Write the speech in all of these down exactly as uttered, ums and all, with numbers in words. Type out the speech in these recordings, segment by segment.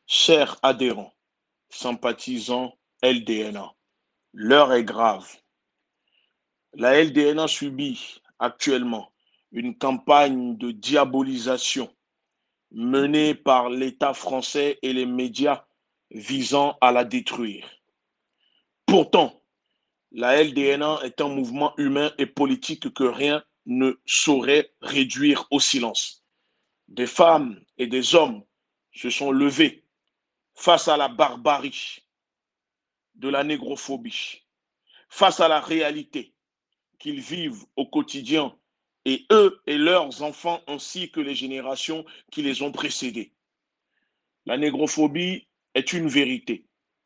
Chers adhérents, sympathisants L D N A, l'heure est grave. La L D N A subit actuellement une campagne de diabolisation menée par l'État français et les médias visant à la détruire. Pourtant, la L D N A est un mouvement humain et politique que rien ne saurait réduire au silence. Des femmes et des hommes se sont levés face à la barbarie de la négrophobie, face à la réalité qu'ils vivent au quotidien, et eux et leurs enfants ainsi que les générations qui les ont précédés. La négrophobie est une vérité.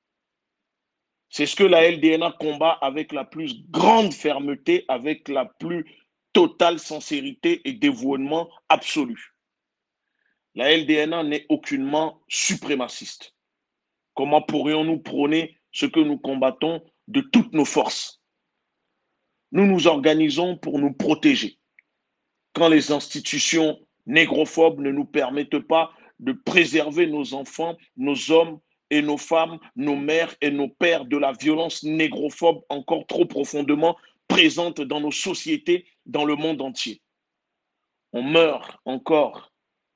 C'est ce que la L D N A combat avec la plus grande fermeté, avec la plus totale sincérité et dévouement absolu. La L D N A n'est aucunement suprémaciste. Comment pourrions-nous prôner ce que nous combattons de toutes nos forces? Nous nous organisons pour nous protéger. Quand les institutions négrophobes ne nous permettent pas de préserver nos enfants, nos hommes et nos femmes, nos mères et nos pères de la violence négrophobe encore trop profondément présente dans nos sociétés, dans le monde entier. On meurt encore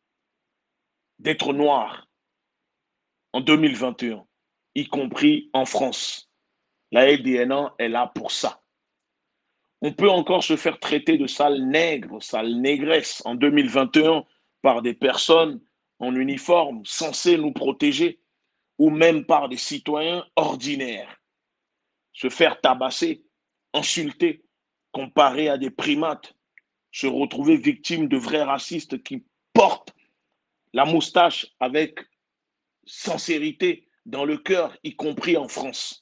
d'être noir en deux mille vingt et un, y compris en France. La L D N A est là pour ça. On peut encore se faire traiter de sale nègre, sale négresse en deux mille vingt et un par des personnes en uniforme censées nous protéger ou même par des citoyens ordinaires. Se faire tabasser, insulter, comparer à des primates, se retrouver victime de vrais racistes qui portent la moustache avec sincérité dans le cœur, y compris en France.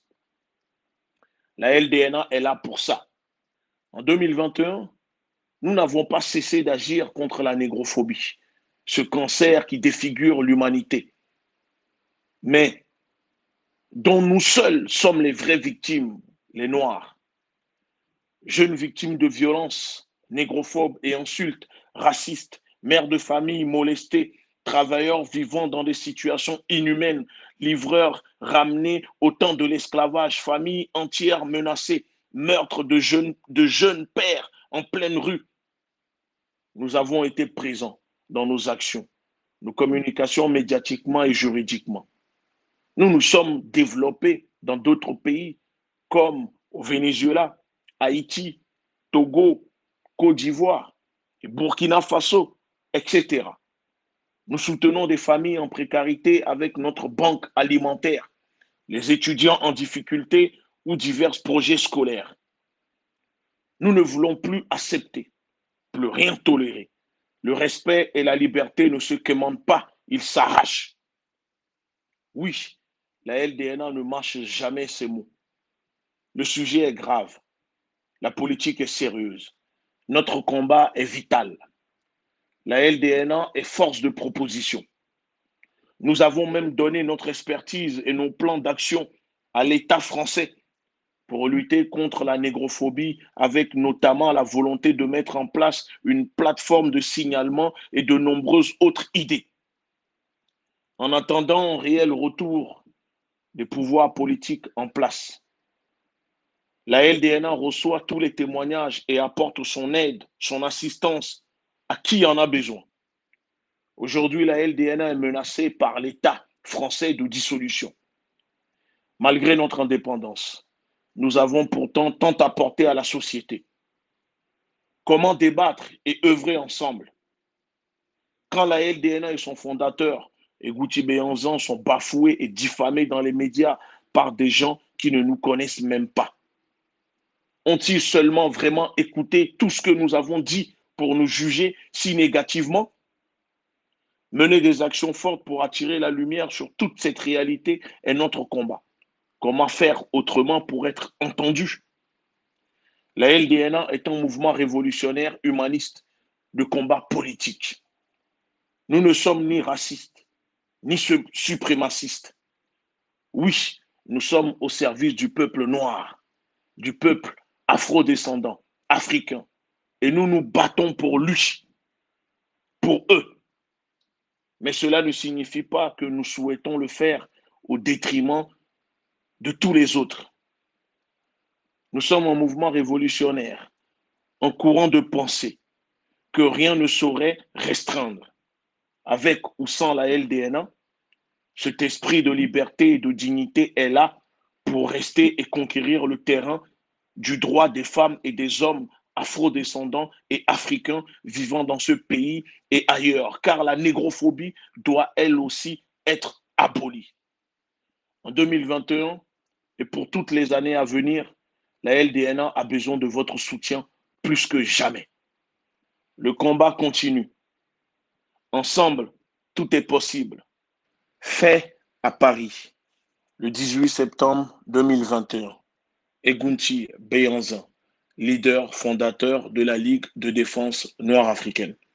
La L D N A est là pour ça. En deux mille vingt et un, nous n'avons pas cessé d'agir contre la négrophobie, ce cancer qui défigure l'humanité, mais dont nous seuls sommes les vraies victimes, les Noirs. Jeunes victimes de violences, négrophobes et insultes, racistes, mères de famille molestées, travailleurs vivant dans des situations inhumaines, livreurs ramenés au temps de l'esclavage, familles entières menacées, meurtres de jeunes, de jeunes pères en pleine rue. Nous avons été présents dans nos actions, nos communications médiatiquement et juridiquement. Nous nous sommes développés dans d'autres pays comme au Venezuela, Haïti, Togo, Côte d'Ivoire, Burkina Faso, et cetera. Nous soutenons des familles en précarité avec notre banque alimentaire, les étudiants en difficulté ou divers projets scolaires. Nous ne voulons plus accepter, plus rien tolérer. Le respect et la liberté ne se commandent pas, ils s'arrachent. Oui, la L D N A ne mâche jamais ses mots. Le sujet est grave, la politique est sérieuse, notre combat est vital. La L D N A est force de proposition. Nous avons même donné notre expertise et nos plans d'action à l'État français pour lutter contre la négrophobie, avec notamment la volonté de mettre en place une plateforme de signalement et de nombreuses autres idées. En attendant un réel retour des pouvoirs politiques en place, la L D N A reçoit tous les témoignages et apporte son aide, son assistance à qui en a besoin. Aujourd'hui, la L D N A est menacée par l'État français de dissolution. Malgré notre indépendance, nous avons pourtant tant apporté à la société. Comment débattre et œuvrer ensemble quand la L D N A et son fondateur, Egouti Béanzan, sont bafoués et diffamés dans les médias par des gens qui ne nous connaissent même pas? Ont-ils seulement vraiment écouté tout ce que nous avons dit pour nous juger si négativement? Mener des actions fortes pour attirer la lumière sur toute cette réalité est notre combat. Comment faire autrement pour être entendu? La L D N A est un mouvement révolutionnaire humaniste de combat politique. Nous ne sommes ni racistes, ni suprémacistes. Oui, nous sommes au service du peuple noir, du peuple afro-descendant, africain. Et nous nous battons pour lui, pour eux. Mais cela ne signifie pas que nous souhaitons le faire au détriment de tous les autres. Nous sommes un mouvement révolutionnaire, un courant de pensée que rien ne saurait restreindre. Avec ou sans la L D N A, cet esprit de liberté et de dignité est là pour rester et conquérir le terrain du droit des femmes et des hommes afro-descendants et africains vivant dans ce pays et ailleurs, car la négrophobie doit elle aussi être abolie. En deux mille vingt et un et un et pour toutes les années à venir, la L D N A a besoin de votre soutien plus que jamais. Le combat continue. Ensemble, tout est possible. Fait à Paris, le dix-huit septembre deux mille vingt et un. Egunti Beyanzin, leader fondateur de la Ligue de défense noire africaine.